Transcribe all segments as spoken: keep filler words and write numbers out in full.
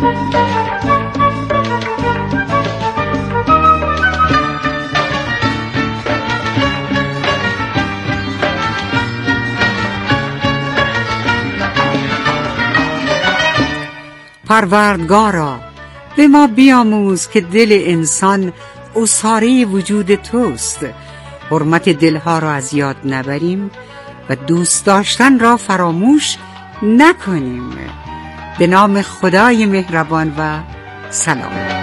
پروردگارا به ما بیاموز که دل انسان اساره وجود توست، حرمت دلها را از یاد نبریم و دوست داشتن را فراموش نکنیم. به نام خدای مهربان و سلام.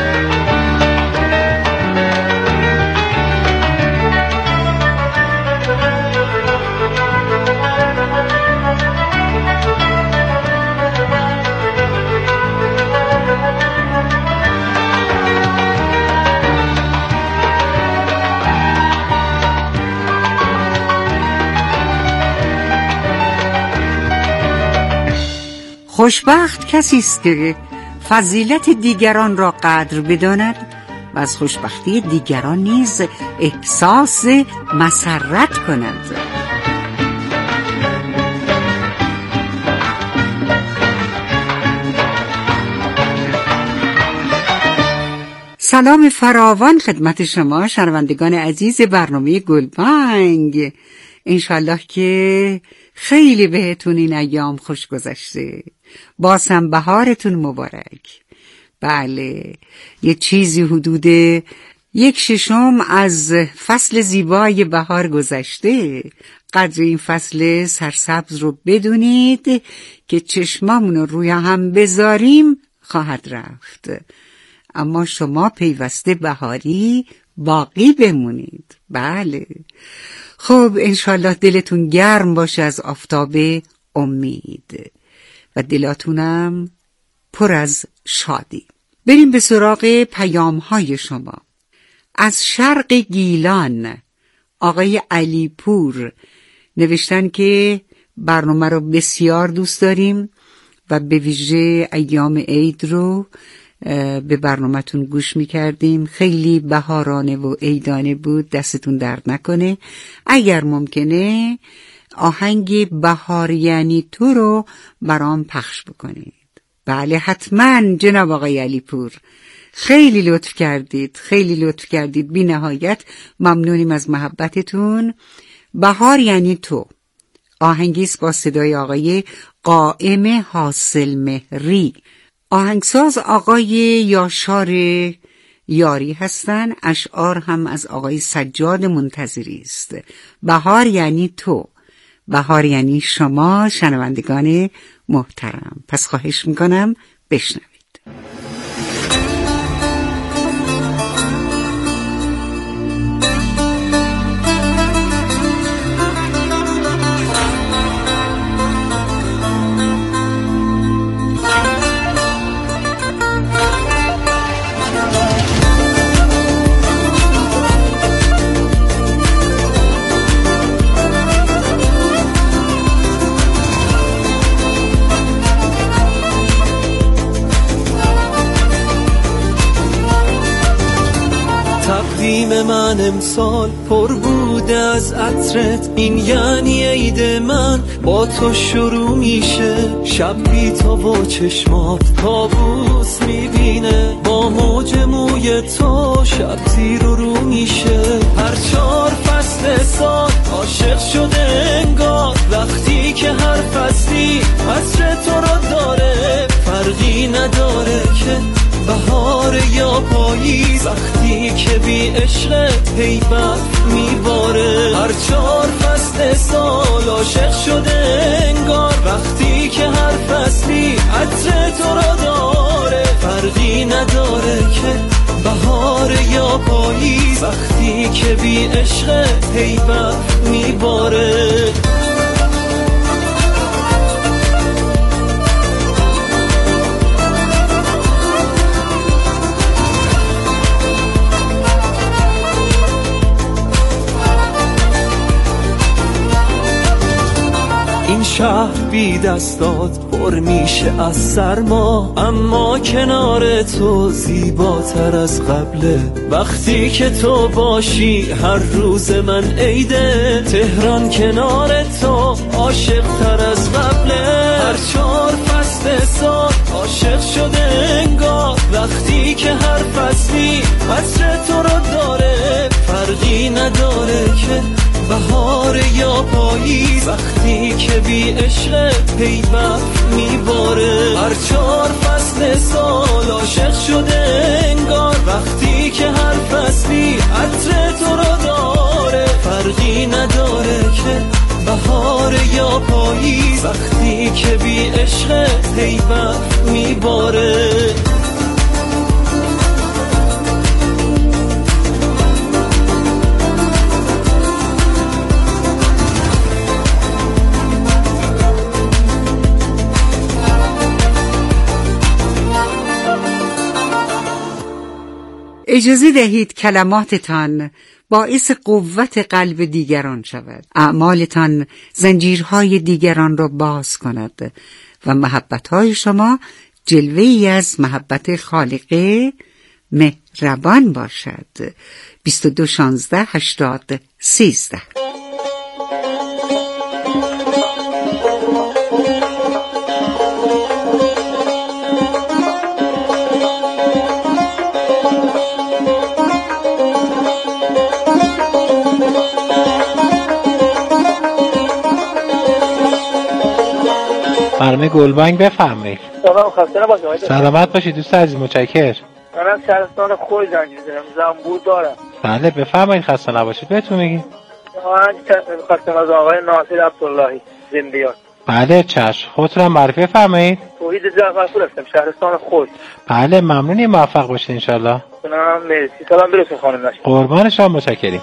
خوشبخت کسی است که فضیلت دیگران را قدر بداند و از خوشبختی دیگران نیز احساس مسرت کند. سلام فراوان خدمت شما شنوندگان عزیز برنامه گلبانگ. انشالله که خیلی بهتون این ایام خوش گذشته، بازم بهارتون مبارک. بله، یه چیزی حدود یک ششم از فصل زیبای بهار گذشته. قدر این فصل سرسبز رو بدونید که چشمامون رو روی هم بذاریم خواهد رفت، اما شما پیوسته بهاری باقی بمونید. بله خب، انشالله دلتون گرم باشه از آفتاب امید و دلاتونم پر از شادی. بریم به سراغ پیام های شما. از شرق گیلان آقای علی پور نوشتن که برنامه رو بسیار دوست داریم و به ویژه ایام عید رو به برنامه‌تون گوش می‌کردیم. خیلی بهارانه و عیدانه بود، دستتون درد نکنه. اگر ممکنه آهنگ بهار یعنی تو رو برام پخش بکنید. بله حتما جناب آقای علی پور، خیلی لطف کردید، خیلی لطف کردید، بی نهایت ممنونیم از محبتتون. بهار یعنی تو آهنگیست با صدای آقای قائم حاصل مهری. آهنگساز آقای یاشار یاری هستن، اشعار هم از آقای سجاد منتظری است. بهار یعنی تو، بهار یعنی شما شنوندگان محترم. پس خواهش میکنم بشنوید. تقدیم من امسال پر بوده از عطرت، این یعنی عید من با تو شروع میشه. شب بی تو و چشمات کابوس میبینه، با موج موی تو شب تیر و رو میشه. هر چهار فصل سال عاشق شده انگار، وقتی که هر فصلی عطر تو رو داره. فرقی نداره که بهار یا پاییز، وقتی که بی عشقت هیبت میباره. هر چهار فصل سال عاشق شده انگار، وقتی که هر فصلی عطر تو را داره. فرقی نداره که بهار یا پاییز، وقتی که بی عشقت هیبت میباره. این شهر بی دستات پر میشه از سرما، اما کنار تو زیباتر از قبله. وقتی که تو باشی هر روز من عیده، تهران کنار تو عاشق تر از قبله. هر چهار فصل سال عاشق شده عطر تو رو داره، فرقی نداره که بهار یا پاییز، وقتی که بی عشق پیوند میباره. هر چهار فصل سال عاشق شده انگار، وقتی که هر فصلی عطر تو رو داره، فرقی نداره که بهار یا پاییز، وقتی که بی عشق پیوند میباره. اجازه دهید کلماتتان باعث قوت قلب دیگران شود، اعمالتان زنجیرهای دیگران را باز کند و محبتهای شما جلوه‌ای از محبت خالق مهربان باشد. بیست و دو شانزده هشتاد سیزده. خانم گلبانگ بفرمایید. سلام، خسته نباشید. سلامت باشید دوست عزیز، متشکرم. منم شهرستان خوی زنگ می‌زنم، زنبور دارم. بله بفرمایید، خسته نباشید. بهتون میگیم. من خواستم از آقای ناصر عبداللهی زندیات. بله چشم، خودتون هم معرفی فرمایید. توحید جعفرپور هستم، شهرستان خوی. بله ممنونی، موفق باشید ان شاء الله. سلام، مرسی. سلام برسون خانم نشید. قربان شما، متشکرم.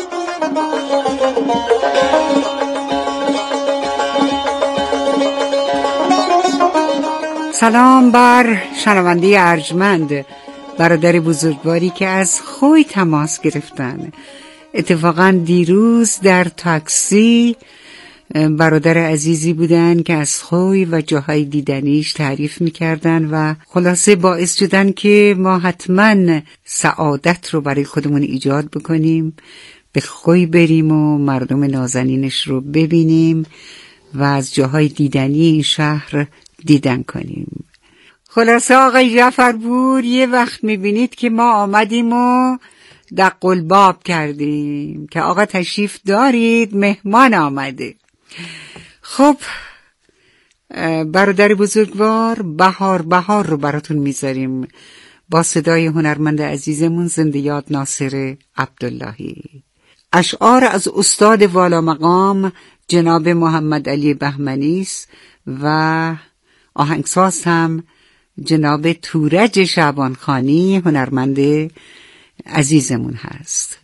سلام بر شنونده ارجمند، برادر بزرگواری که از خوی تماس گرفتن. اتفاقا دیروز در تاکسی برادر عزیزی بودن که از خوی و جاهای دیدنیش تعریف میکردن و خلاصه باعث شدن که ما حتما سعادت رو برای خودمون ایجاد بکنیم، به خوی بریم و مردم نازنینش رو ببینیم و از جاهای دیدنی این شهر دیدن کنیم. خلاصه آقای جعفرپور، یه وقت میبینید که ما آمدیم و دق الباب کردیم که آقا تشریف دارید، مهمان آمده. خب برادر بزرگوار، بهار بهار رو براتون میذاریم با صدای هنرمند عزیزمون زندیات ناصر عبداللهی. اشعار از استاد والا مقام جناب محمد علی بهمنیست و آهنگساز هم جناب تورج شعبانخانی هنرمند عزیزمون هست.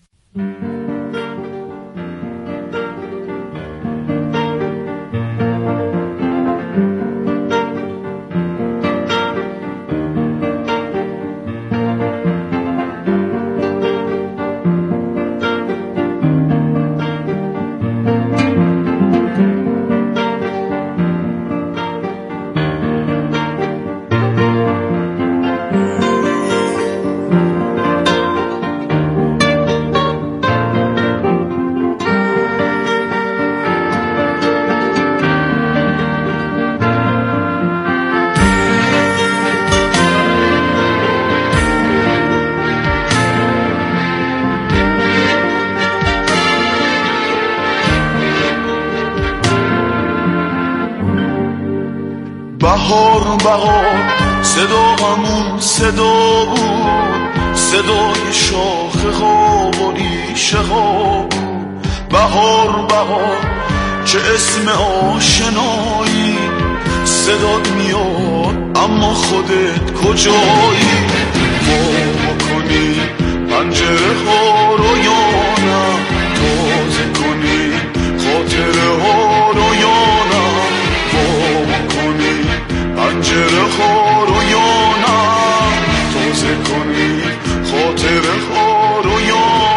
بهار بهار صدامون صدا بود، صدای شاخه ها و ریشه ها بود. بهار بهار چه اسم آشنایی، صدات میاد اما خودت کجایی؟ وا کنی پنجره ها رو یا نه، تازه کنی خاطره ها رو یا نه، وا کنی پنجره ها رو یا نه، تازه کنی خاطره ها رو یا نه.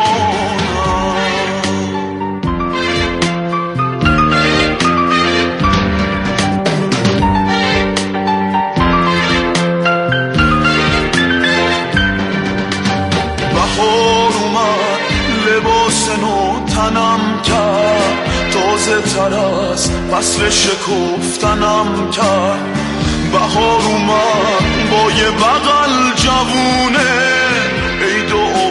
بهار اومد لباس نو تنم کرد، تازه تر از فصل شکفتنم کرد. بهار اومد با یه بغل جوونه، ای دو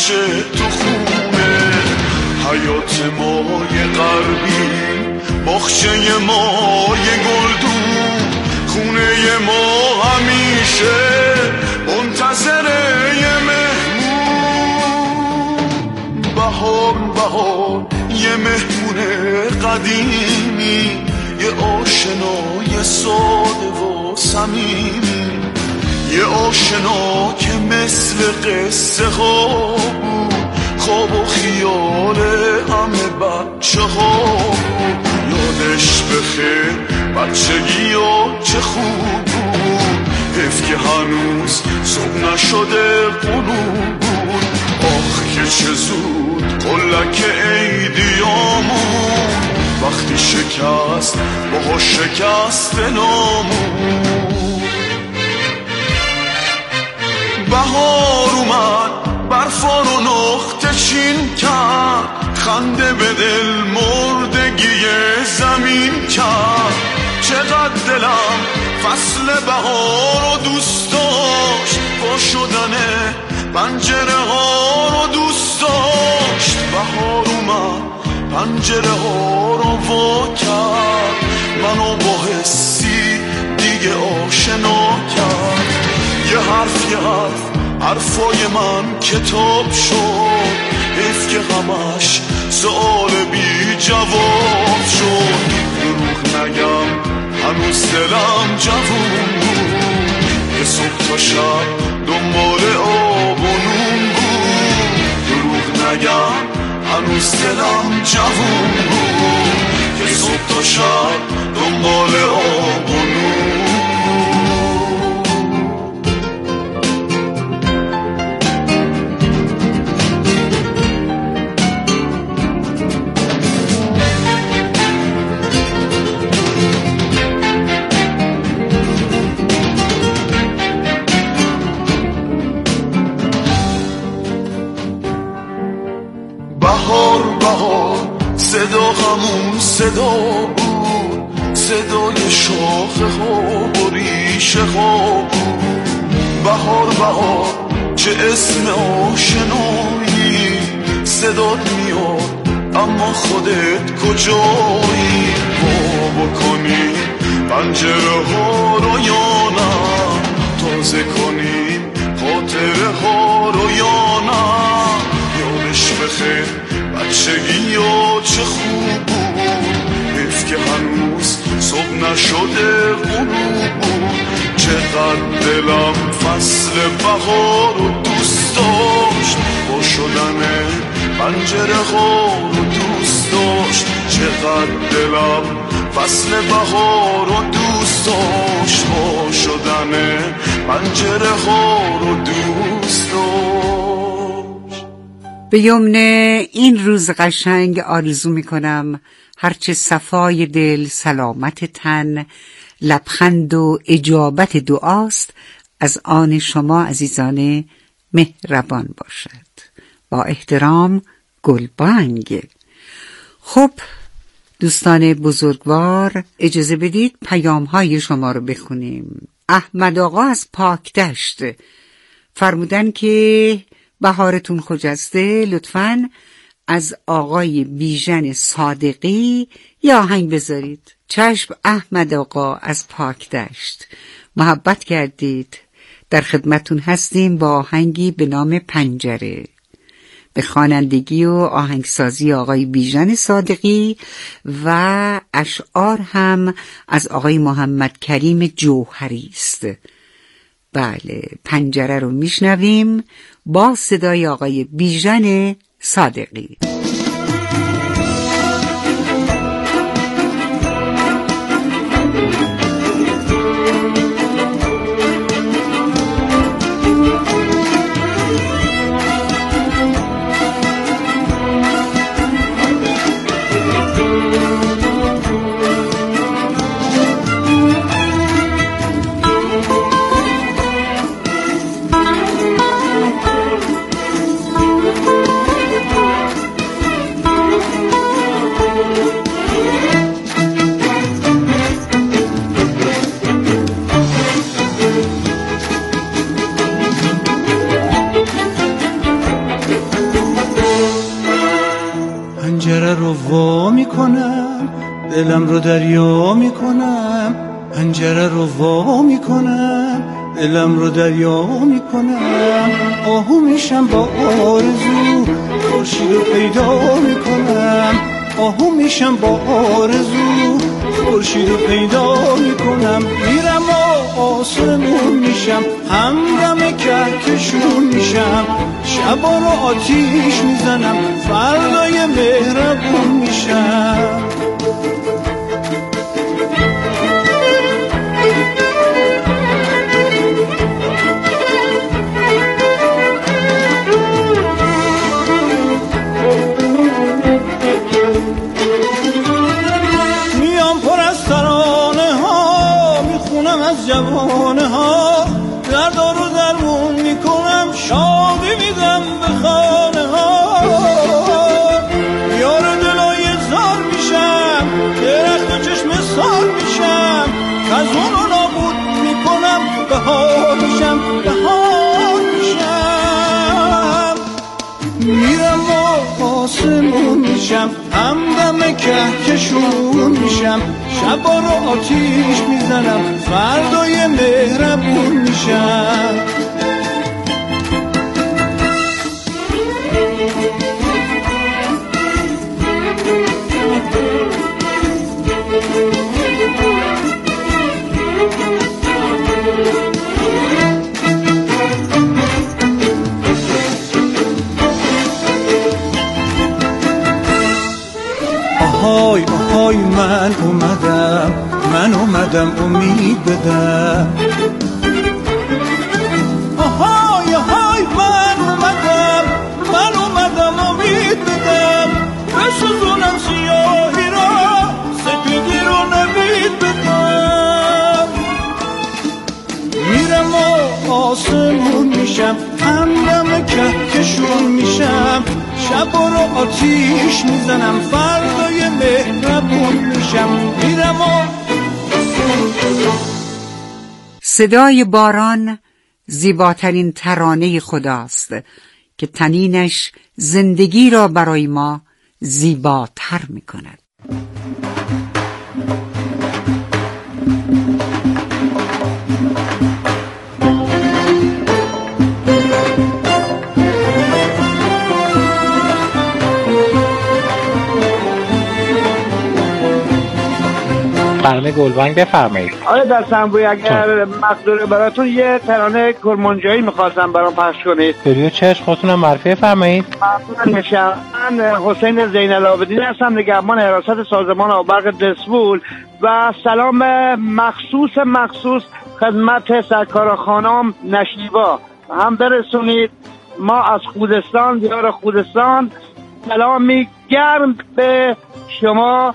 همیشه تو خونه. حیات ما یه غربی، باغچه ما یه گلدون، خونه ما همیشه منتظر یه مهمون. بهار بهار یه مهمون قدیمی، یه آشنای ساده و صمیمی، یه آشنا که مثل قصه ها بود، خواب و خیال همه بچه ها بود. یادش بخیر بچگی ها چه خوب بود، حیف که هنوز صبح نشده غروب بود. آخ که چه زود قلک عیدیامون، وقتی شکست باها شکست نامون. بهار اومد برفا رو نقطه چین کرد، خنده به دل مردگی زمین کرد. چقدر دلم فصل بهار رو دوست داشت، با شدن پنجره ها رو دوست داشت. بهار اومد پنجره ها رو وا کرد، منو با حسی دیگه آشنا کرد. یه حرف یه حرف حرفای من کتاب شد، حیف که همش سؤال بی جواب شد. دروغ نگم هنوز دلم جوون بود، یه صبح تا شب دنبال آب و نون بود. دروغ نگم هنوز دلم جوون بود، یه صبح تا شب دنبال آب و نون. بهار بهار صدا همون صدا بود، صدای شاخه ها و ریشه ها بود. بهار بهار چه اسم آشنایی، صدات میاد اما خودت کجایی. وا بکنی پنجره ها رو یا نه، تازه کنیم خاطره ها رو یا نه. یادش بخیر بچگی ها چه خوب بود، حیف که هنوز صبح نشده غروب بود. چقدر دلم فصل بهار رو دوست داشت، با شدن پنجره ها رو دوست داشت. چقدر دلم فصل بهار رو دوست داشت، با شدن پنجره ها رو دوست داشت. به یمن این روز قشنگ آرزو میکنم هرچه صفای دل، سلامت تن، لبخند و اجابت دعاست از آن شما عزیزان مهربان باشد. با احترام، گلبانگ. خب دوستان بزرگوار، اجازه بدید پیام های شما رو بخونیم. احمد آقا از پاکدشت فرمودن که بهارتون خجسته، لطفاً از آقای بیژن صادقی یا آهنگ بذارید. چشم احمد آقا از پاکدشت، محبت کردید، در خدمتون هستیم با آهنگی به نام پنجره، به خوانندگی و آهنگسازی آقای بیژن صادقی و اشعار هم از آقای محمد کریم جوهری است. بله، پنجره رو میشنویم با صدای آقای بیژن صادقی. میکنم، پنجره رو وا میکنم، دلم رو دریا میکنم، آهو میشم با آرزو، خورشید رو پیدا میکنم، آهو میشم با آرزو، خورشید رو پیدا میکنم، میرم و آسمون میشم، همدم کهکشون میشم، شبا رو آتیش میزنم، فردای مهربون میشم. جوانه ها در دارو درمون میکنم، شادی میدم به خانه ها، یار دلای زار میشم، درخت و چشم سال میشم، خزون رو نابود میکنم، بهار میشم، بهار میشم، میرم و آسمون میشم، همدم کهکشون میشم، شبا رو آتیش میزنم، فردای مهربون میشم. آهای آهای من اومدم، من اومدم امید بدم، آهای آهای من اومدم، من اومدم امید بدم، بسوزونم سیاهی را، سپیدی رو نوید بدم، میرم و آسمون میشم، همدم کهکشون میشم، شبا رو آتیش میزنم، فردای مهربون میشم، میرم و صدای باران زیباترین ترانه خداست که طنینش زندگی را برای ما زیباتر میکند. برنامه گلبانگ بفرمایید. آره در سنبوی اگر مقدوره براتون یه ترانه کرمانجایی میخواستم برام پخش کنید. دریو چشم خودتونم معرفی فرمایید. ممنون میشم. من حسین زین العابدین هستم، نگهبان حراست سازمان آبرق دسفول و سلام مخصوص مخصوص خدمت سرکار خانم نشیبا هم برسونید. ما از خودستان، دیار خودستان، سلامی گرم به شما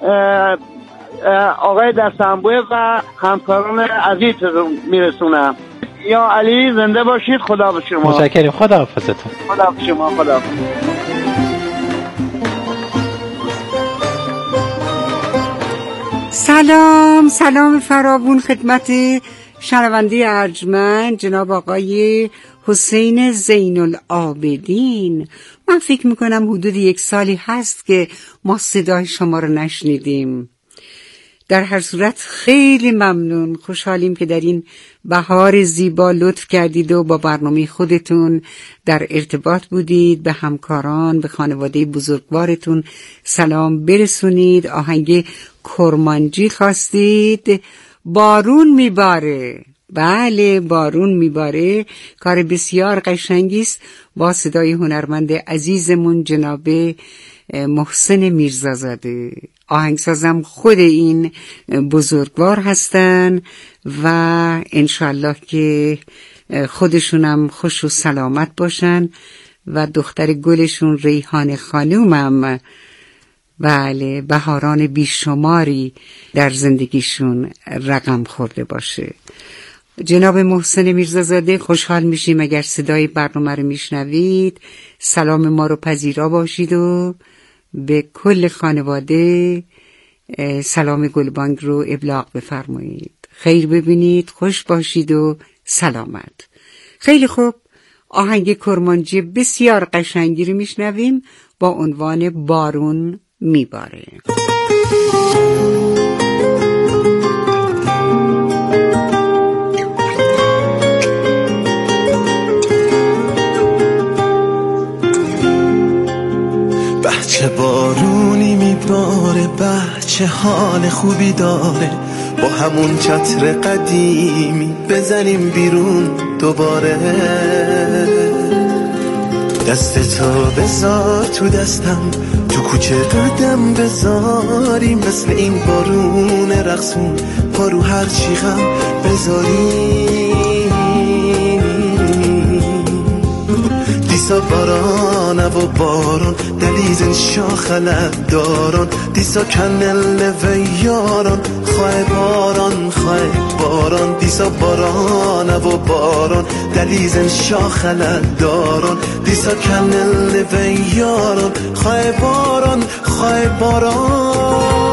آقای دستنبوه و همکاران عزیز میرسونم. یا علی زنده باشید. خدا به شما. متشکرم. خدا حافظتون. خدا به شما. خدا حافظ. سلام سلام فراوون خدمت شنونده ارجمند جناب آقای حسین زین العابدین. من فکر میکنم حدود یک سالی هست که ما صدای شما رو نشنیدیم. در هر صورت خیلی ممنون، خوشحالیم که در این بهار زیبا لطف کردید و با برنامه خودتون در ارتباط بودید. به همکاران، به خانواده بزرگوارتون سلام برسونید. آهنگ کرمانجی خواستید. بارون میباره. بله بارون میباره، کار بسیار قشنگی است با صدای هنرمند عزیزمون جناب محسن میرزازاده. آهنگسازم خود این بزرگوار هستن و انشالله که خودشونم خوش و سلامت باشن و دختر گلشون ریحان خانومم بله بهاران بیشماری در زندگیشون رقم خورده باشه. جناب محسن میرزازاده، خوشحال میشیم اگر صدای برنامه رو میشنوید. سلام ما رو پذیرا باشید و به کل خانواده سلام گلبانگ رو ابلاغ بفرمایید. خیر ببینید، خوش باشید و سلامت. خیلی خوب، آهنگ کرمانجی بسیار قشنگی رو میشنویم با عنوان بارون میباره. چه بارونی میباره، بچه حال خوبی داره، با همون چتر قدیمی بزنیم بیرون دوباره. دستتو بذار تو دستم، تو کوچه قدم بذاریم، مثل این بارون رقصون پارو هر چی غم بذاریم. دیسا بارانه و باران دلیزن شاخلت داران، دیسا کنل و یاران خواه باران خواه باران. دیسا بارانه و باران دلیزن شاخلت داران، دیسا کنل و یاران خواه باران خواه باران.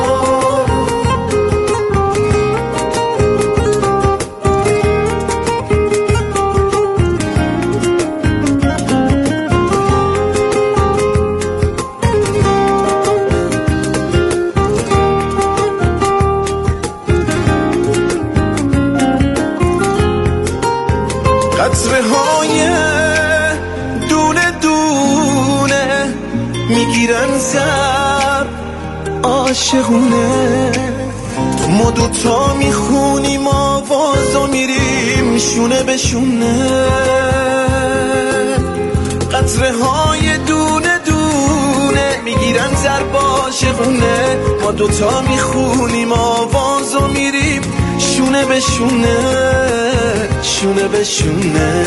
قطره های دونه دونه میگیرن سر عاشقونه، ما دوتا میخونیم آواز و میریم شونه به شونه. قطره های دونه دونه میگیرن سر عاشقونه، ما دوتا میخونیم آواز و میریم شونه به شونه شونه به شونه.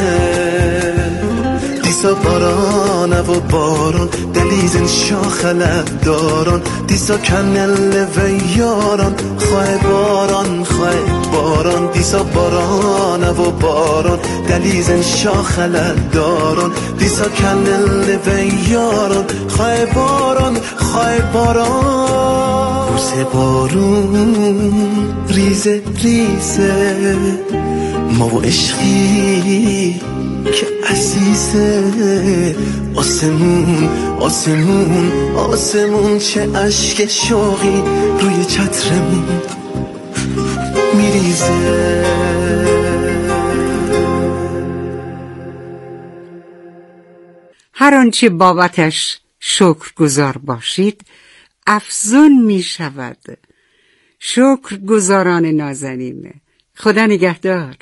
دیسا بارانه و باران دلیزن شاخلت داران، دیسا کنل و یاران خواه باران خواه باران. دیسا بارانه و باران دلیزن شاخلت داران، دیسا کنل و یاران خواه باران خواه باران. بوسه بارون ریزه ریزه، ما و عشقی که عزیزه، آسمون آسمون آسمون چه اشک شوقی روی چترمون میریزه. هر آنچه بابتش شکرگزار باشید افزون می شود. شکرگزاران نازنین، خدا نگهدار.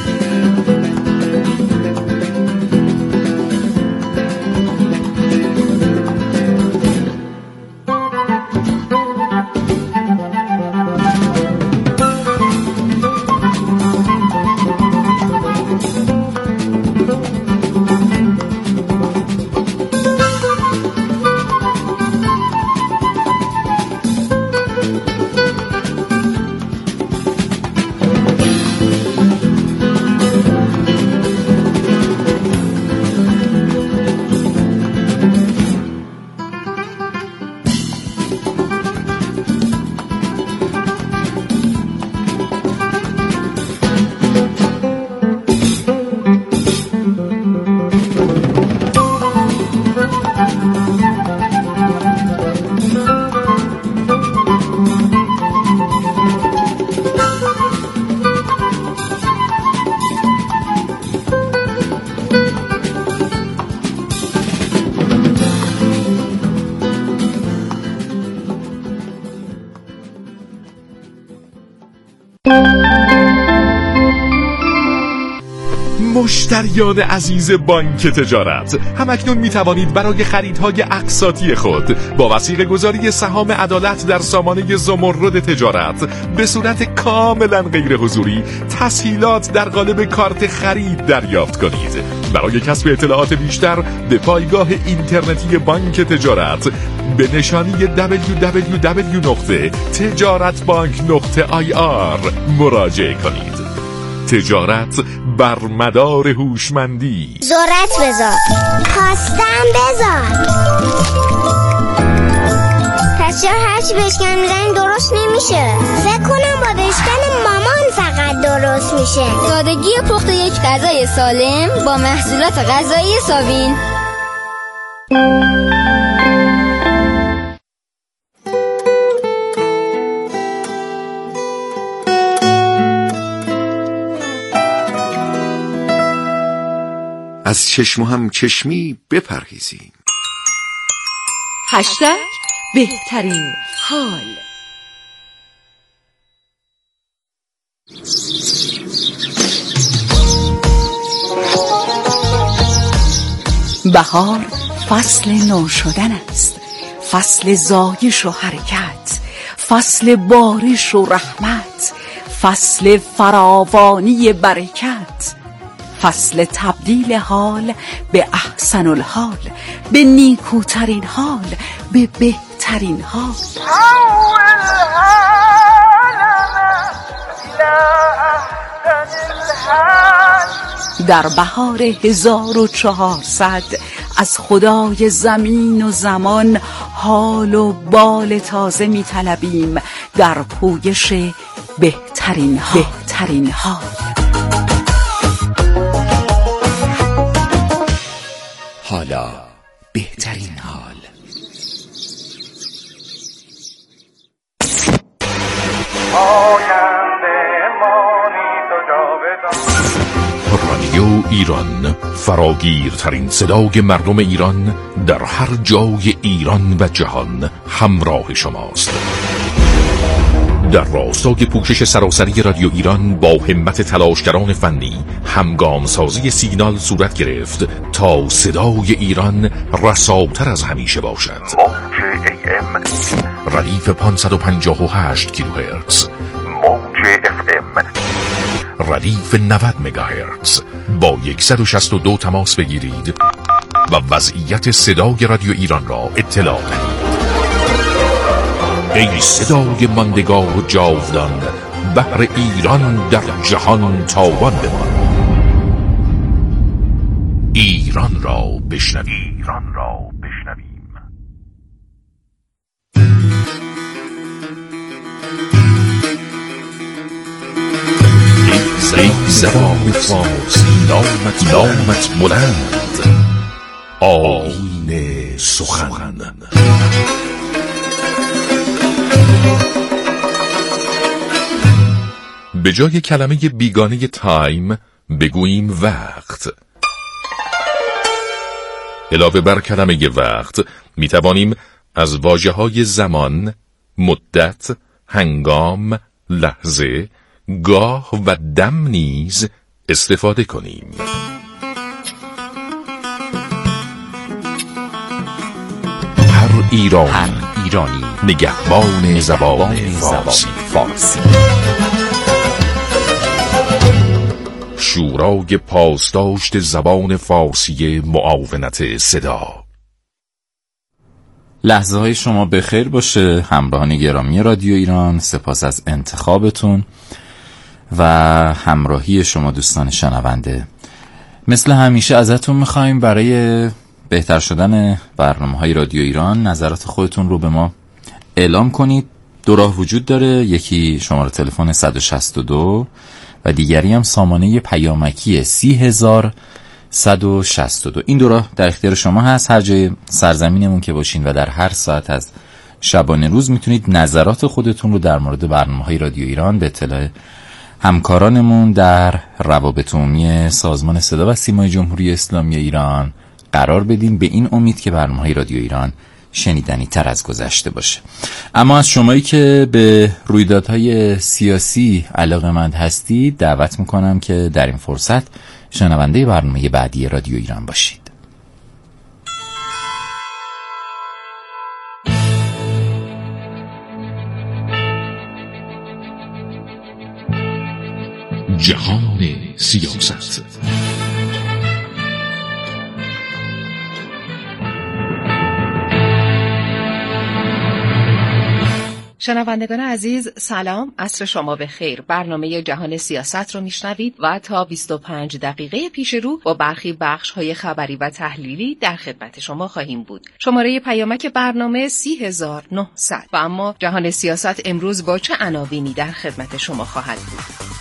مشتریان عزیز بانک تجارت، همکنون می توانید برای خریدهای اقساطی خود با وثیقه گذاری سهام عدالت در سامانه زمرد تجارت به صورت کاملا غیر حضوری تسهیلات در قالب کارت خرید دریافت کنید. برای کسب اطلاعات بیشتر به پایگاه اینترنتی بانک تجارت به نشانی دبلیو دبلیو دبلیو نقطه تجارت بانک نقطه آی آر مراجعه کنید. تجارت بر مدار هوشمندی. ذرت بذار، خواستم بذار. پس چرا هرچی بشکن میزنی درست نمیشه؟ فکر کنم با بشکن مامان فقط درست میشه. سادگی پخت یک غذای سالم با محصولات غذایی ساوین. از چشم و هم چشمی بپرهیزیم. هشتگ بهترین حال. بهار فصل نو شدن است، فصل زایش و حرکت، فصل بارش و رحمت، فصل فراوانی برکت، فصل تبدیل حال به احسن الحال، به نیکوترین حال، به بهترین حال. در بهار هزار و چهارصد از خدای زمین و زمان حال و بال تازه می طلبیم در پویش بهترین حال. بهترین حال. حالا بهترین حال. رادیو ایران، فراگیرترین صدای مردم ایران در هر جای ایران و جهان همراه شماست. در راستای پوشش سراسری رادیو ایران با همت تلاشگران فنی همگام سازی سیگنال صورت گرفت تا صدای ایران رساتر از همیشه باشد. موج ای ام ردیف پانصد و پنجاه و هشت کیلوهرتز، موج اف ام ردیف نود مگاهرتز. با صد و شصت و دو تماس بگیرید و وضعیت صدای رادیو ایران را اطلاع دهید. ای صدای ماندگار و جاودان، بحر ایران در جهان تاوان بمان. ایران را بشنویم. ایران را بشنویم. ای زبان فارسی نامت نامت بلند، آیین سخن. به جای کلمه بیگانه تایم بگوییم وقت. علاوه بر کلمه وقت می توانیم از واژه‌های زمان، مدت، هنگام، لحظه، گاه و دم نیز استفاده کنیم. هر ایرانی, هر ایرانی نگهبان زبان فارسی. فارسی. شورای پاسداشت زبان فارسی معاونت صدا. لحظه های شما بخیر باشه همراهان گرامی رادیو ایران. سپاس از انتخابتون و همراهی شما دوستان شنونده. مثل همیشه ازتون میخوایم برای بهتر شدن برنامه‌های رادیو ایران نظرات خودتون رو به ما اعلام کنید. دو راه وجود داره، یکی شماره تلفن صد و شصت و دو و دیگری هم سامانه پیامکی سی هزار صد و شصت و دو. این دو راه در اختیار شما هست. هر جای سرزمینمون که باشین و در هر ساعت از شبانه روز میتونید نظرات خودتون رو در مورد برنامه‌های رادیو ایران به اطلاع همکارانمون در روابط عمومی سازمان صدا و سیمای جمهوری اسلامی ایران قرار بدین، به این امید که برنامه‌های رادیو ایران شنیدنی تر از گذشته باشه. اما از شمایی که به رویدادهای سیاسی علاقه‌مند هستید دعوت میکنم که در این فرصت شنونده برنامه بعدی رادیو ایران باشید. جهان سیاست. شنوندگان عزیز سلام، عصر شما بخیر. برنامه جهان سیاست رو میشنوید و تا بیست و پنج دقیقه پیش رو با برخی بخش‌های خبری و تحلیلی در خدمت شما خواهیم بود. شماره پیامک برنامه سی هزار و نهصد. و اما جهان سیاست امروز با چه عناوینی در خدمت شما خواهد بود؟